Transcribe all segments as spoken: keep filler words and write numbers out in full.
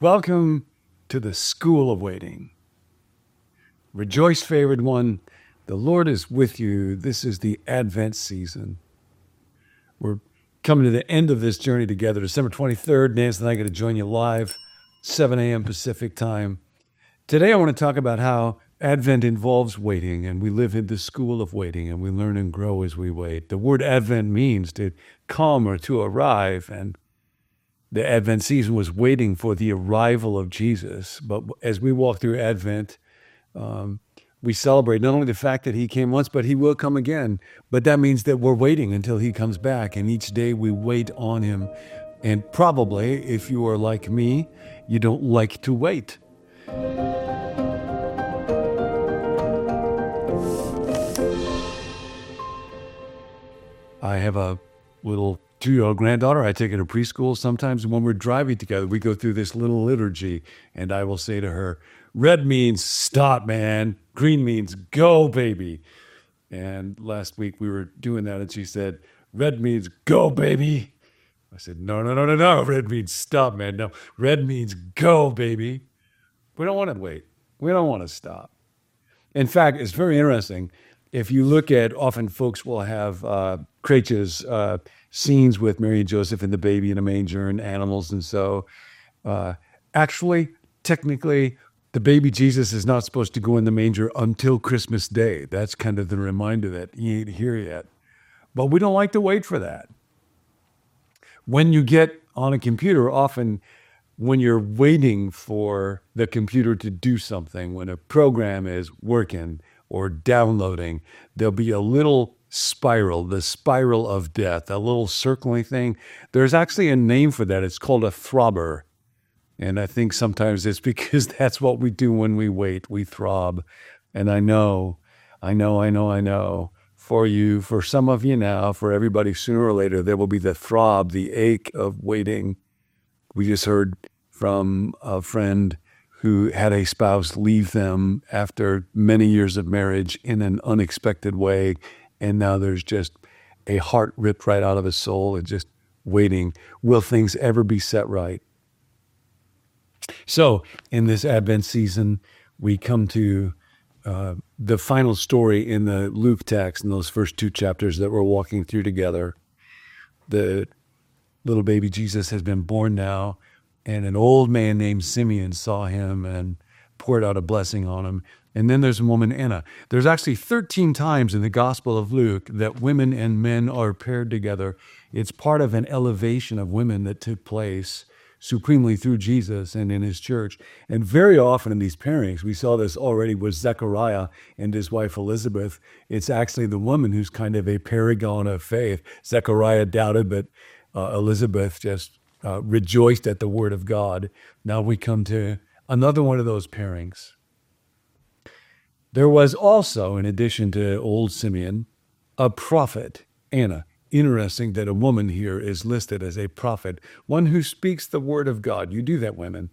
Welcome to the School of Waiting. Rejoice, favored one. The Lord is with you. This is the Advent season. We're coming to the end of this journey together. December twenty-third, Nancy and I are going to join you live, seven a.m. Pacific time. Today I want to talk about how Advent involves waiting, and we live in the school of waiting, and we learn and grow as we wait. The word Advent means to come or to arrive, and the Advent season was waiting for the arrival of Jesus. But as we walk through Advent, um, we celebrate not only the fact that he came once, but he will come again. But that means that we're waiting until he comes back. And each day we wait on him. And probably, if you are like me, you don't like to wait. I have a little two-year-old granddaughter. I take her to preschool. Sometimes when we're driving together, we go through this little liturgy, and I will say to her, red means stop, man. Green means go, baby. And last week we were doing that, and she said, red means go, baby. I said, no, no, no, no, no. Red means stop, man. No, red means go, baby. We don't want to wait. We don't want to stop. In fact, it's very interesting. If you look at, often folks will have uh, creches, uh, scenes with Mary and Joseph and the baby in a manger and animals. And so uh, actually, technically, the baby Jesus is not supposed to go in the manger until Christmas Day. That's kind of the reminder that he ain't here yet. But we don't like to wait for that. When you get on a computer, often when you're waiting for the computer to do something, when a program is working or downloading, there'll be a little spiral, the spiral of death, a little circling thing. There's actually a name for that. It's called a throbber. And I think sometimes it's because that's what we do when we wait. We throb. And I know, I know, I know, I know, for you, for some of you now, for everybody, sooner or later, there will be the throb, the ache of waiting. We just heard from a friend who had a spouse leave them after many years of marriage in an unexpected way. And now there's just a heart ripped right out of his soul and just waiting. Will things ever be set right? So in this Advent season, we come to uh, the final story in the Luke text in those first two chapters that we're walking through together. The little baby Jesus has been born now, and an old man named Simeon saw him and poured out a blessing on him. And then there's a woman, Anna. There's actually thirteen times in the Gospel of Luke that women and men are paired together. It's part of an elevation of women that took place supremely through Jesus and in his church. And very often in these pairings, we saw this already with Zechariah and his wife Elizabeth. It's actually the woman who's kind of a paragon of faith. Zechariah doubted, but uh, Elizabeth just uh, rejoiced at the word of God. Now we come to another one of those pairings. There was also, in addition to old Simeon, a prophet, Anna. Interesting that a woman here is listed as a prophet, one who speaks the word of God. You do that, women.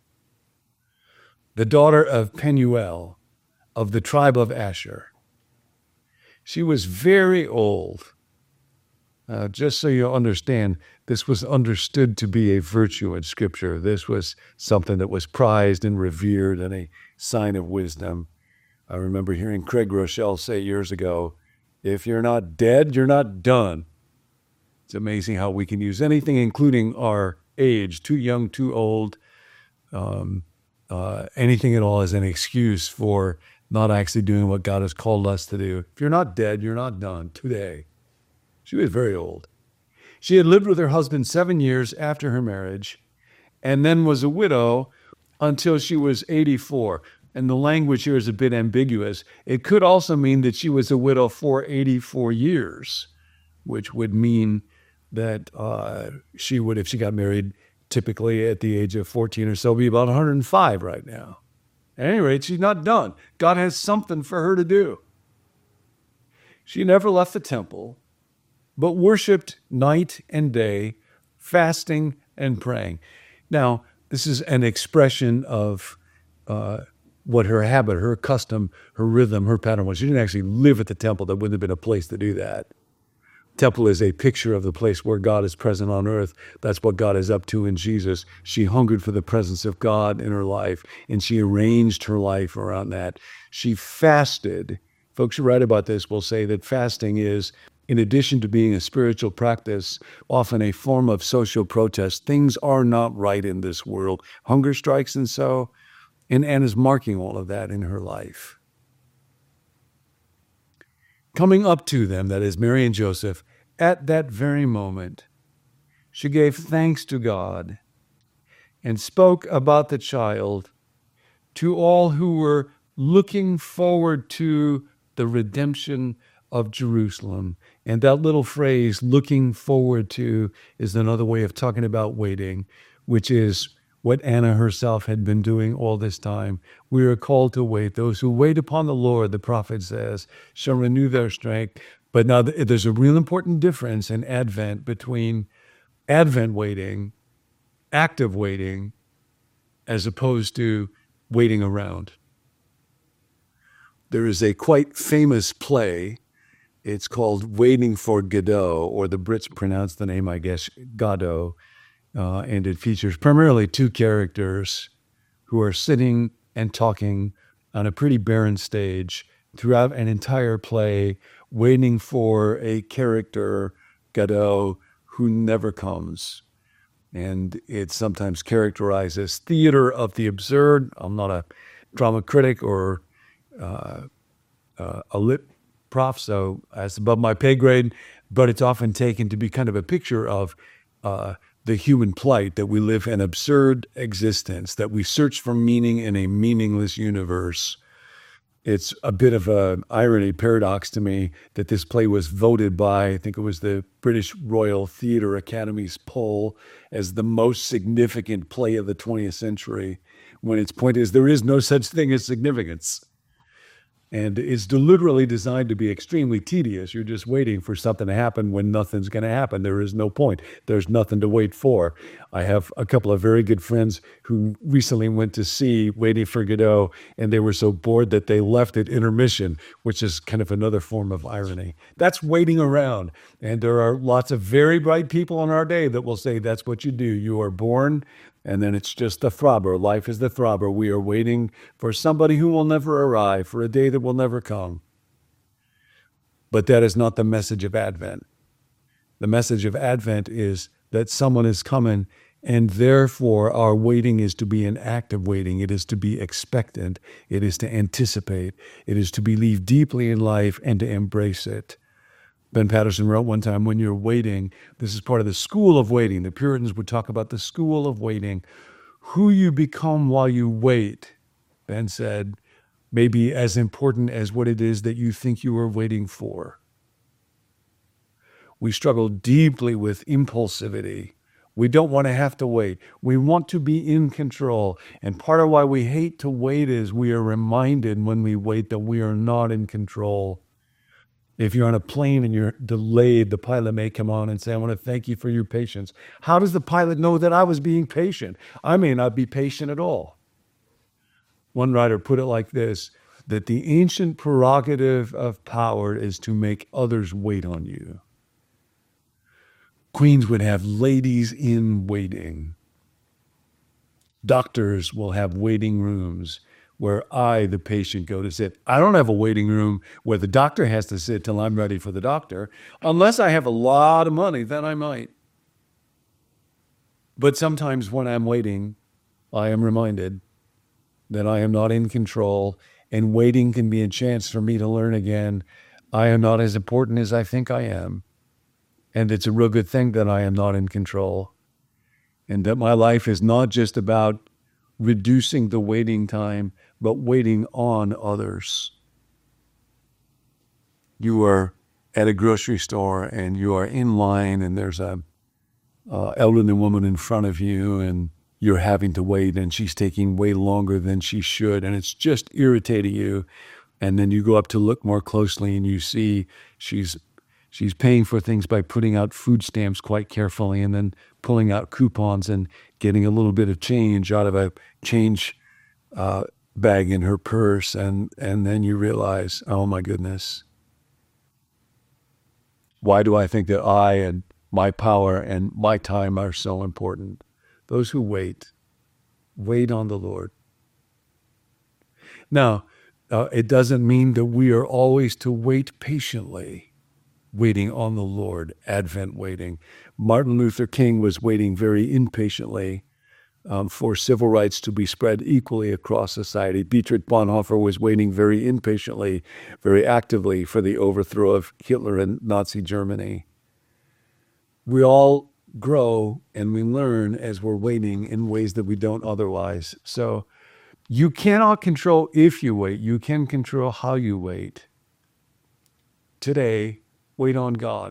The daughter of Penuel, of the tribe of Asher. She was very old. Uh, just so you understand, this was understood to be a virtue in Scripture. This was something that was prized and revered and a sign of wisdom. I remember hearing Craig Rochelle say years ago, if you're not dead, you're not done. It's amazing how we can use anything, including our age, too young, too old, um, uh, anything at all as an excuse for not actually doing what God has called us to do. If you're not dead, you're not done today. She was very old. She had lived with her husband seven years after her marriage and then was a widow until she was eighty-four. And the language here is a bit ambiguous. It could also mean that she was a widow for eighty-four years, which would mean that uh, she would, if she got married, typically at the age of fourteen or so, be about one hundred five right now. At any rate, she's not done. God has something for her to do. She never left the temple, but worshiped night and day, fasting and praying. Now, this is an expression of uh, what her habit, her custom, her rhythm, her pattern was. She didn't actually live at the temple. There wouldn't have been a place to do that. Temple is a picture of the place where God is present on earth. That's what God is up to in Jesus. She hungered for the presence of God in her life, and she arranged her life around that. She fasted. Folks who write about this will say that fasting is, in addition to being a spiritual practice, often a form of social protest. Things are not right in this world. Hunger strikes, and so, and Anna's marking all of that in her life. Coming up to them, that is Mary and Joseph, at that very moment, she gave thanks to God and spoke about the child to all who were looking forward to the redemption of Jerusalem. And that little phrase, looking forward to, is another way of talking about waiting, which is what Anna herself had been doing all this time. We are called to wait. Those who wait upon the Lord, the prophet says, shall renew their strength. But now there's a real important difference in Advent between Advent waiting, active waiting, as opposed to waiting around. There is a quite famous play. It's called Waiting for Godot, or the Brits pronounce the name, I guess, Godot. Uh, and it features primarily two characters who are sitting and talking on a pretty barren stage throughout an entire play, waiting for a character, Godot, who never comes. And it's sometimes characterized as theater of the absurd. I'm not a drama critic or uh, uh, a lit prof, so that's above my pay grade, but it's often taken to be kind of a picture of uh, the human plight, that we live an absurd existence, that we search for meaning in a meaningless universe. It's a bit of an irony, paradox to me, that this play was voted by, I think it was the British Royal Theatre Academy's poll, as the most significant play of the twentieth century, when its point is there is no such thing as significance. And it's deliberately designed to be extremely tedious. You're just waiting for something to happen when nothing's going to happen. There is no point. There's nothing to wait for. I have a couple of very good friends who recently went to see Waiting for Godot, and they were so bored that they left at intermission, which is kind of another form of irony. That's waiting around. And there are lots of very bright people in our day that will say that's what you do. You are born, and then it's just the throbber. Life is the throbber. We are waiting for somebody who will never arrive, for a day that will never come. But that is not the message of Advent. The message of Advent is that someone is coming, and therefore our waiting is to be an active waiting. It is to be expectant. It is to anticipate. It is to believe deeply in life and to embrace it. Ben Patterson wrote one time, when you're waiting, this is part of the school of waiting. The Puritans would talk about the school of waiting. Who you become while you wait, Ben said, may be as important as what it is that you think you are waiting for. We struggle deeply with impulsivity. We don't want to have to wait. We want to be in control. And part of why we hate to wait is we are reminded when we wait that we are not in control. If you're on a plane and you're delayed, the pilot may come on and say, I want to thank you for your patience. How does the pilot know that I was being patient? I may not be patient at all. One writer put it like this, that the ancient prerogative of power is to make others wait on you. Queens would have ladies in waiting. Doctors will have waiting rooms where I, the patient, go to sit. I don't have a waiting room where the doctor has to sit till I'm ready for the doctor. Unless I have a lot of money, then I might. But sometimes when I'm waiting, I am reminded that I am not in control, and waiting can be a chance for me to learn again. I am not as important as I think I am. And it's a real good thing that I am not in control. And that my life is not just about reducing the waiting time, but waiting on others. You are at a grocery store and you are in line, and there's a uh, elderly woman in front of you, and you're having to wait, and she's taking way longer than she should, and it's just irritating you. And then you go up to look more closely, and you see she's she's paying for things by putting out food stamps quite carefully, and then pulling out coupons and getting a little bit of change out of a change uh, bag in her purse, and and then you realize, oh my goodness, Why do I think that I and my power and my time are so important? Those who wait, wait on the Lord. Now, uh, it doesn't mean that we are always to wait patiently, waiting on the Lord, Advent waiting. Martin Luther King was waiting very impatiently um, for civil rights to be spread equally across society. Dietrich Bonhoeffer was waiting very impatiently, very actively for the overthrow of Hitler and Nazi Germany. We all grow and we learn as we're waiting in ways that we don't otherwise. So you cannot control if you wait. You can control how you wait. Today, wait on God.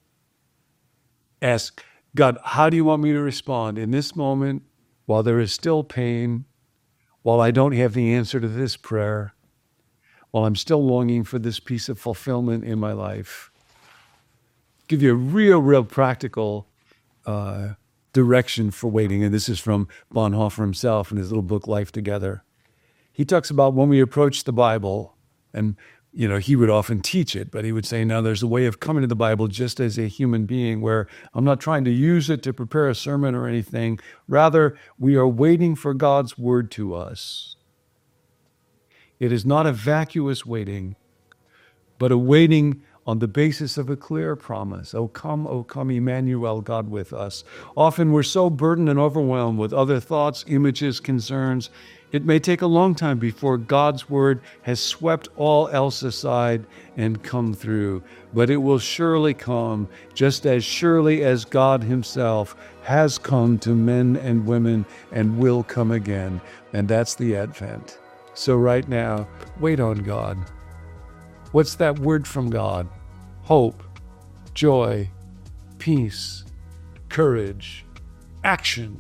Ask God, how do you want me to respond in this moment while there is still pain, while I don't have the answer to this prayer, while I'm still longing for this piece of fulfillment in my life? Give you a real, real practical uh, direction for waiting. And this is from Bonhoeffer himself in his little book, Life Together. He talks about when we approach the Bible, and you know, he would often teach it, but he would say, now there's a way of coming to the Bible just as a human being where I'm not trying to use it to prepare a sermon or anything. Rather, we are waiting for God's word to us. It is not a vacuous waiting, but a waiting on the basis of a clear promise. O come, O come, Emmanuel, God with us. Often we're so burdened and overwhelmed with other thoughts, images, concerns. It may take a long time before God's word has swept all else aside and come through, but it will surely come, just as surely as God himself has come to men and women and will come again. And that's the Advent. So right now, wait on God. What's that word from God? Hope, joy, peace, courage, action.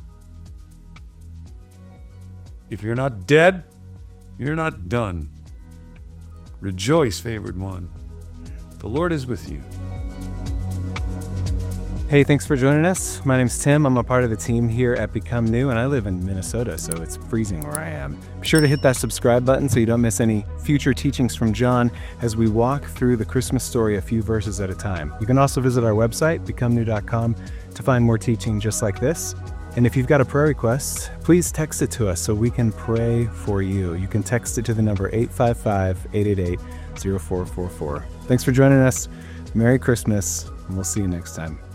If you're not dead, you're not done. Rejoice, favored one. The Lord is with you. Hey, thanks for joining us. My name's Tim. I'm a part of the team here at Become New, and I live in Minnesota, so it's freezing where I am. Be sure to hit that subscribe button so you don't miss any future teachings from John as we walk through the Christmas story a few verses at a time. You can also visit our website, become new dot com, to find more teaching just like this. And if you've got a prayer request, please text it to us so we can pray for you. You can text it to the number eight five five, eight eight eight, zero four four four. Thanks for joining us. Merry Christmas, and we'll see you next time.